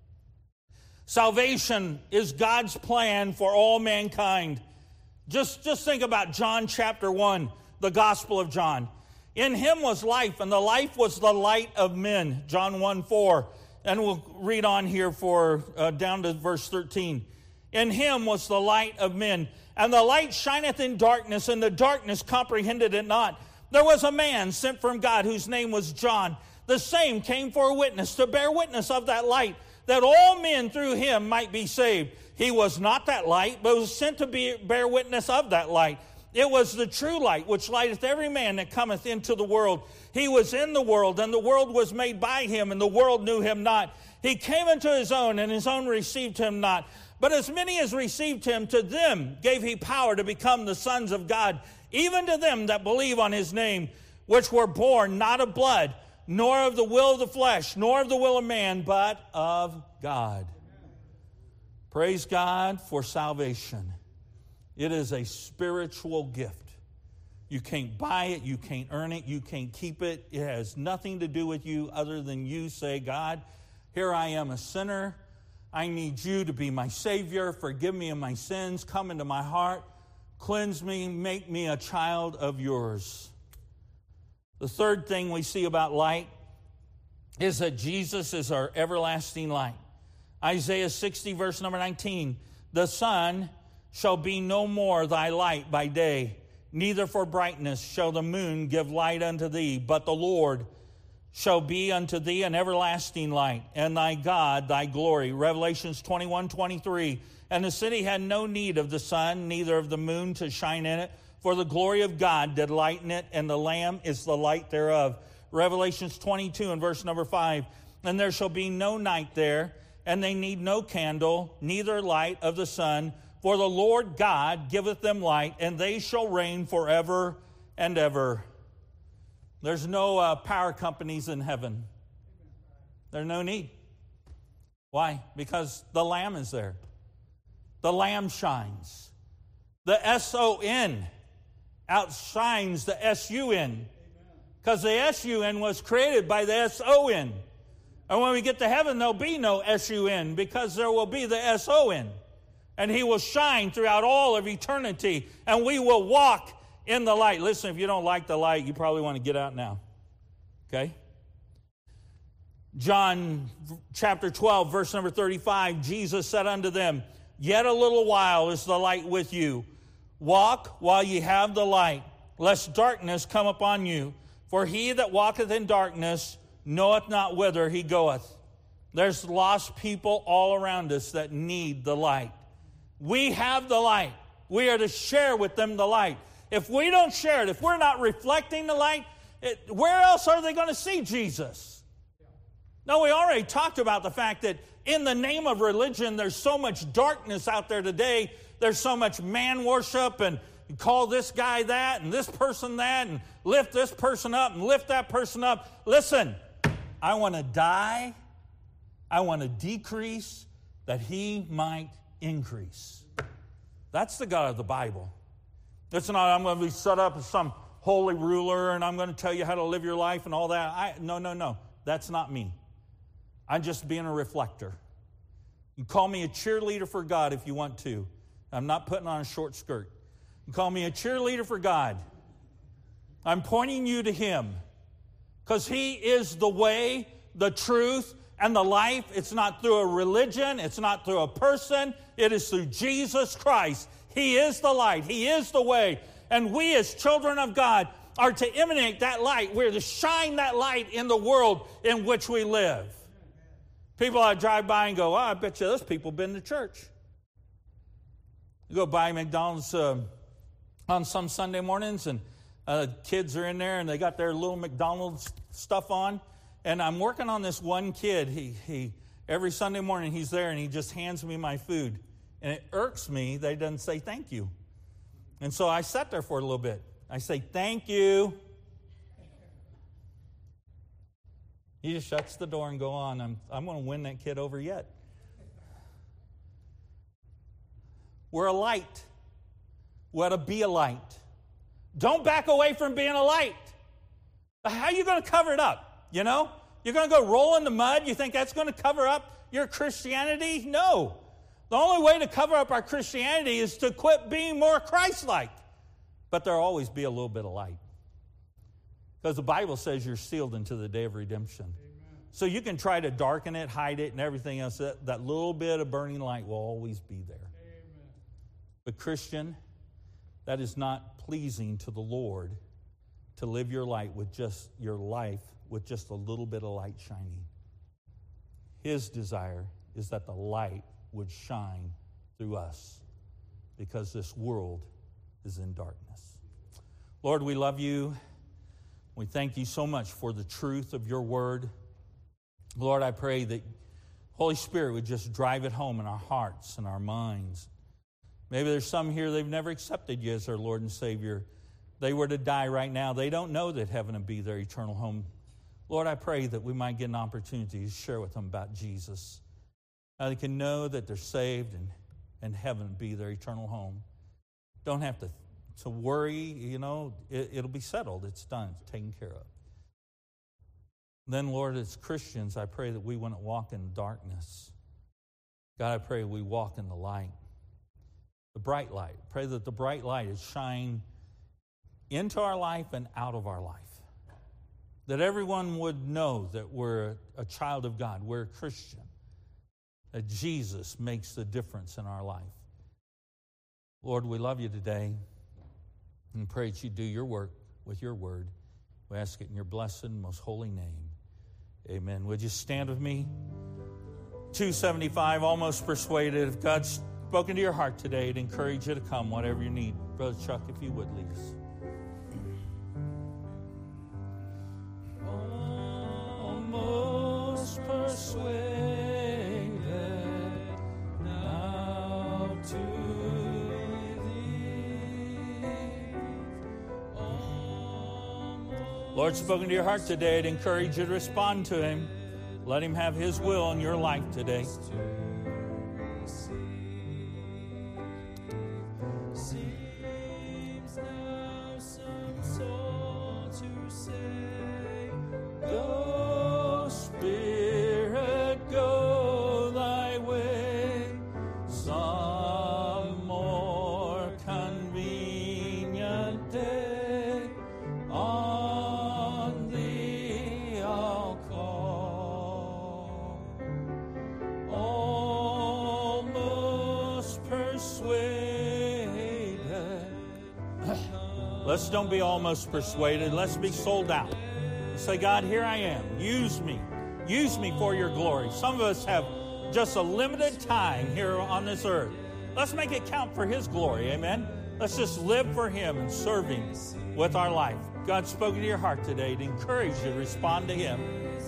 Salvation is God's plan for all mankind. Just think about John chapter 1, the Gospel of John. "In him was life, and the life was the light of men." John 1:4. And we'll read on here for down to verse 13. "In him was the light of men, and the light shineth in darkness, and the darkness comprehended it not. There was a man sent from God, whose name was John. The same came for a witness, to bear witness of that light, that all men through him might be saved. He was not that light, but was sent to bear witness of that light. It was the true light, which lighteth every man that cometh into the world. He was in the world, and the world was made by him, and the world knew him not. He came into his own, and his own received him not. But as many as received him, to them gave he power to become the sons of God, even to them that believe on his name, which were born not of blood, nor of the will of the flesh, nor of the will of man, but of God." Praise God for salvation. It is a spiritual gift. You can't buy it, you can't earn it, you can't keep it. It has nothing to do with you other than you say, "God, here I am a sinner. I need you to be my Savior. Forgive me of my sins. Come into my heart. Cleanse me. Make me a child of yours." The third thing we see about light is that Jesus is our everlasting light. Isaiah 60, verse number 19. "The sun shall be no more thy light by day, neither for brightness shall the moon give light unto thee, but the Lord shall be unto thee an everlasting light, and thy God thy glory." Revelations 21:23. "And the city had no need of the sun, neither of the moon to shine in it, for the glory of God did lighten it, and the Lamb is the light thereof." Revelations 22 and verse number 5. "And there shall be no night there, and they need no candle, neither light of the sun, for the Lord God giveth them light, and they shall reign forever and ever." There's no power companies in heaven. There's no need. Why? Because the Lamb is there. The Lamb shines. The S-O-N outshines the S-U-N. Because the S-U-N was created by the S-O-N. And when we get to heaven, there'll be no S-U-N, because there will be the S-O-N. And he will shine throughout all of eternity, and we will walk in the light. Listen, if you don't like the light, you probably want to get out now. Okay? John chapter 12, verse number 35, Jesus said unto them, "Yet a little while is the light with you. Walk while ye have the light, lest darkness come upon you. For he that walketh in darkness knoweth not whither he goeth." There's lost people all around us that need the light. We have the light. We are to share with them the light. If we don't share it, if we're not reflecting the light, where else are they going to see Jesus? No, we already talked about the fact that in the name of religion, there's so much darkness out there today. There's so much man worship and call this guy that and this person that and lift this person up and lift that person up. Listen, I want to die. I want to decrease that he might increase. That's the God of the Bible. It's not, I'm going to be set up as some holy ruler and I'm going to tell you how to live your life and all that. No. That's not me. I'm just being a reflector. You call me a cheerleader for God if you want to. I'm not putting on a short skirt. You call me a cheerleader for God. I'm pointing you to him because he is the way, the truth, and the life. It's not through a religion. It's not through a person. It is through Jesus Christ. He is the light. He is the way. And we as children of God are to emanate that light. We're to shine that light in the world in which we live. People I drive by and go, I bet you those people have been to church. You go by McDonald's on some Sunday mornings and kids are in there and they got their little McDonald's stuff on. And I'm working on this one kid. He every Sunday morning he's there and he just hands me my food. And it irks me that he doesn't say thank you. And so I sat there for a little bit. I say, thank you. He just shuts the door and go on. I'm going to win that kid over yet. We're a light. We ought to be a light. Don't back away from being a light. How are you going to cover it up? You know? You're going to go roll in the mud? You think that's going to cover up your Christianity? No. The only way to cover up our Christianity is to quit being more Christ-like. But there'll always be a little bit of light. Because the Bible says you're sealed until the day of redemption. Amen. So you can try to darken it, hide it, and everything else. That little bit of burning light will always be there. Amen. But Christian, that is not pleasing to the Lord to live your life with just a little bit of light shining. His desire is that the light would shine through us because this world is in darkness. Lord, we love you. We thank you so much for the truth of your word. Lord, I pray that Holy Spirit would just drive it home in our hearts and our minds. Maybe there's some here, they've never accepted you as their Lord and Savior. They were to die right now. They don't know that heaven would be their eternal home. Lord, I pray that we might get an opportunity to share with them about Jesus. How they can know that they're saved and heaven will be their eternal home. Don't have to worry, you know, it'll be settled. It's done. It's taken care of. Then, Lord, as Christians, I pray that we wouldn't walk in darkness. God, I pray we walk in the light, the bright light. Pray that the bright light is shine into our life and out of our life. That everyone would know that we're a child of God, we're a Christian, that Jesus makes the difference in our life. Lord, we love you today and pray that you do your work with your word. We ask it in your blessed and most holy name. Amen. Would you stand with me? 275, Almost Persuaded. If God's spoken to your heart today, I'd encourage you to come, whatever you need. Brother Chuck, if you would, lead us. Almost persuaded now to Lord, spoken to your heart today, I'd encourage you to respond to him. Let him have his will in your life today. Seems now some soul to say, go, Spirit, go thy way. Some more convenient day on thee I'll call. Almost persuaded. Let's don't be almost persuaded. Let's be sold out. Say, God, here I am. Use me. Use me for your glory. Some of us have just a limited time here on this earth. Let's make it count for his glory, amen? Let's just live for him and serve him with our life. God spoke to your heart today to encourage you to respond to him.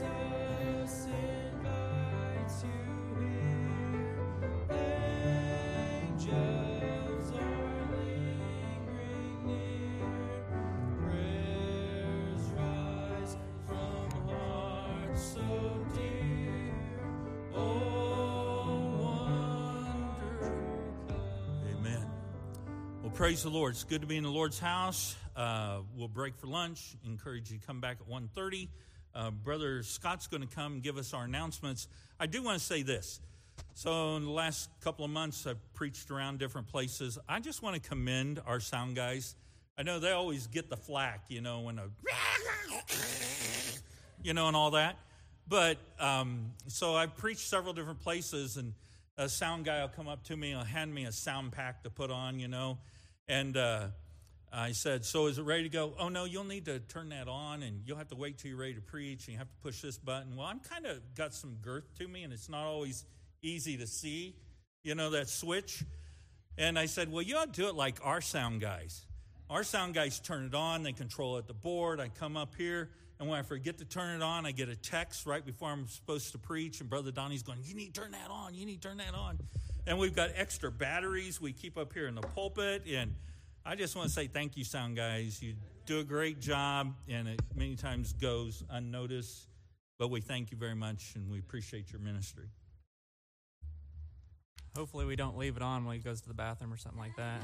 Praise the Lord. It's good to be in the Lord's house. We'll break for lunch. Encourage you to come back at 1:30. Brother Scott's going to come and give us our announcements. I do want to say this. So in the last couple of months, I've preached around different places. I just want to commend our sound guys. I know they always get the flack, when and all that. But so I've preached several different places, and a sound guy will come up to me and hand me a sound pack to put on, And I said, so is it ready to go? Oh, no, you'll need to turn that on, and you'll have to wait till you're ready to preach, and you have to push this button. Well, I'm kind of got some girth to me, and it's not always easy to see, that switch. And I said, well, you ought to do it like our sound guys. Our sound guys turn it on. They control it at the board. I come up here, and when I forget to turn it on, I get a text right before I'm supposed to preach, and Brother Donnie's going, you need to turn that on. You need to turn that on. And we've got extra batteries we keep up here in the pulpit. And I just want to say thank you, sound guys. You do a great job, and it many times goes unnoticed. But we thank you very much, and we appreciate your ministry. Hopefully we don't leave it on when he goes to the bathroom or something like that.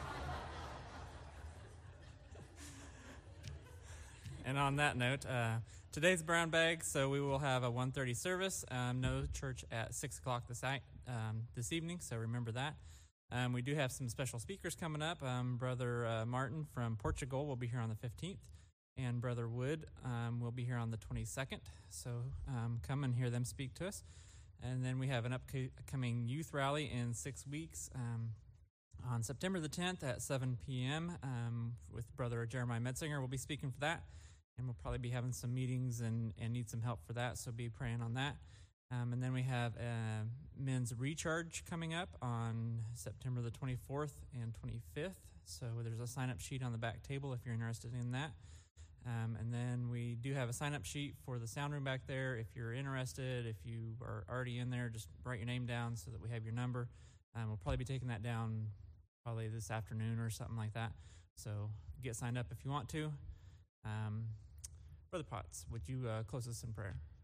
And on that note, today's brown bag, so we will have a 1:30 service. No church at 6 o'clock this evening, so remember that. We do have some special speakers coming up. Brother Martin from Portugal will be here on the 15th, and Brother Wood will be here on the 22nd. So come and hear them speak to us. And then we have an upcoming youth rally in 6 weeks on September the 10th at 7 p.m. With Brother Jeremiah Metzinger. We'll be speaking for that. And we'll probably be having some meetings and need some help for that, so be praying on that. And then we have a men's recharge coming up on September the 24th and 25th. So there's a sign-up sheet on the back table if you're interested in that. And then we do have a sign-up sheet for the sound room back there. If you're interested, if you are already in there, just write your name down so that we have your number. We'll probably be taking that down probably this afternoon or something like that. So get signed up if you want to. Brother Potts, would you close us in prayer?